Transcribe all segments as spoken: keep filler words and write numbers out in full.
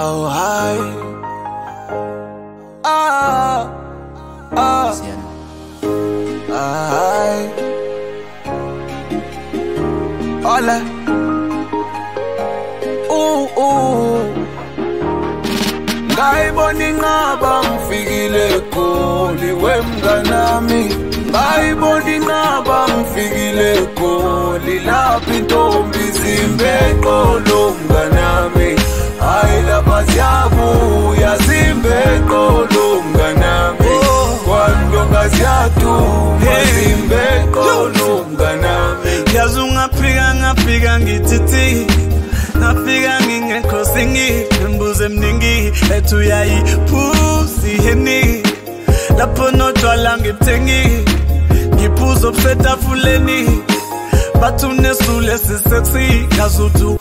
Oh, hi. Ah, ah, hi. Hola. Ooh, ooh. Ngayibona inqaba ngifikile Goli wemnganami. Ngayibona inqaba ngifikile Goli lapha intombi zimbeqolo mnganami. Hayi lapha siyabuya zimbeqolo mnganami. Kwandonga siyaduma zimbeqolo mnganami. Yazi ungafika ngafika ngithithi ngafika ngingekho singi ngibuze emningi ethi uyayiphuzi heni lapho notshwala ngibuthengi ngiphuza obusetafuleni bathi unesule sisexy ngazuthi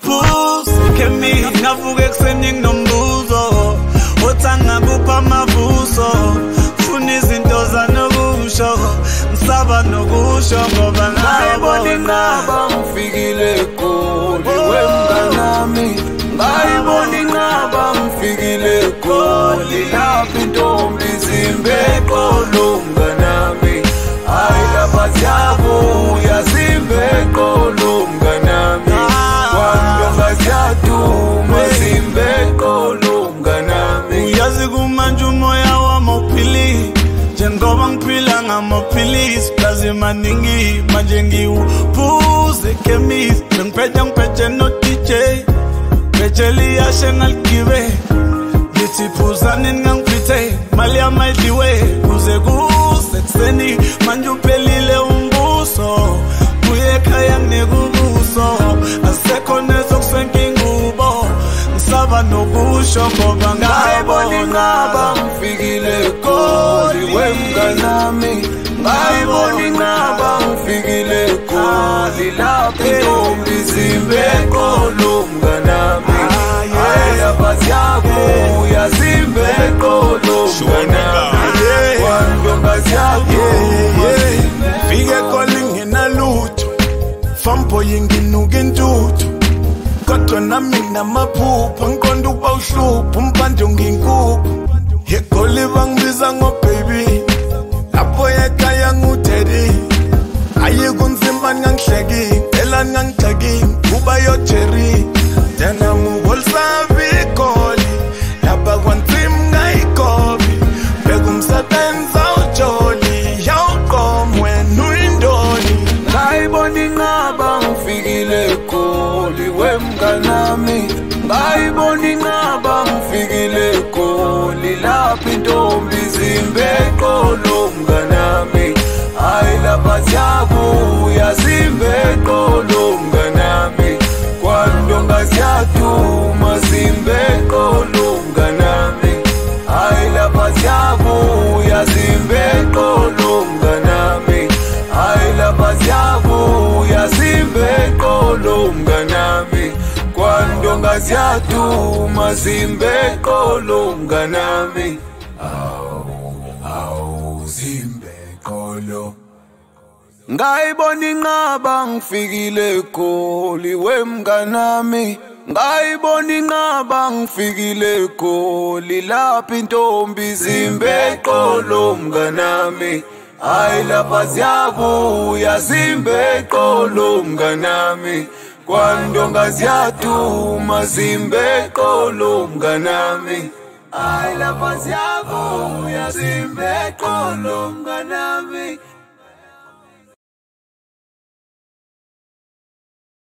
phuzi kemi ngavuka ekuseni nginombuzo othanga kupha amavuso funa izinto zanokusho ngisaba nokusho ngoba ngayibona inqaba ngifikile Goli wemnganami. Ngayibona inqaba ngifikile Goli lapha intombi zimbeqolo mnganami. Hayi lapha siyabuya zimbeqolo mnganami. Kwandonga siyaduma zimbeqolo mnganami. Uyazi kumanje umoya wami uphilile njengoba ngiphila ngamaphilisi kaze maningi manje ngiwuphuze ekhemisi ngiphethe ngiphethe no D J bejeli yashe ngaligibe ngithi phuzani ngangiphethe mali yamayidliwe kuze kusekuseni manje uphelile umbuso buye ekhaya nginekubuso asekho nezokusenka ingubo ngisaba nokusho ngoba ngayibona inqaba ngifikile Goli wemnganami. Ngayibona inqaba ngifikile Goli lapha intombi zimbeqolo mnganami. Hayi lapha siyabuya zimbeqolo mnganami. Kwandonga siyabuya fike Goli nginalutho famboy nginuka intuthu kodwa nami nginamaphupho ngiqonda ukuba uhlupho umpande nginkukhu eGoli bangibiza ngo baby lapho ekhaya ngudaddy ayi kunzima ngangihleki phela ngangixaki kuba yo Jerry tena muholsabi Goli lapha kwanzima ngayikobi bekumsebenza ujoli yawuqomwe nuyindoni. ngayibona inqaba ngifikile Goli wemnganami. Ngayibona inqaba ngifikile Goli lapha intombi zimbeqolo mnganami. Hayi lapha siyabuya zimbeqolo mnganami. Kwandonga siyaduma zimbeqolo mnganami. Hayi lapha siyabuya zimbeqolo mnganami. Hayi lapha siyabuya zimbeqolo mnganami. Kwandonga siyaduma zimbeqolo mnganami. Awu awu zimbeqolo. Ngayibona inqaba ngifikile Goli wemnganami. Ngayibona inqaba ngifikile Goli lapha intombi zimbeqolo mnganami. Hayi lapha siyabuya zimbeqolo mnganami. Kwandonga siyaduma zimbeqolo mnganami. Hayi lapha siyabuya zimbeqolo mnganami.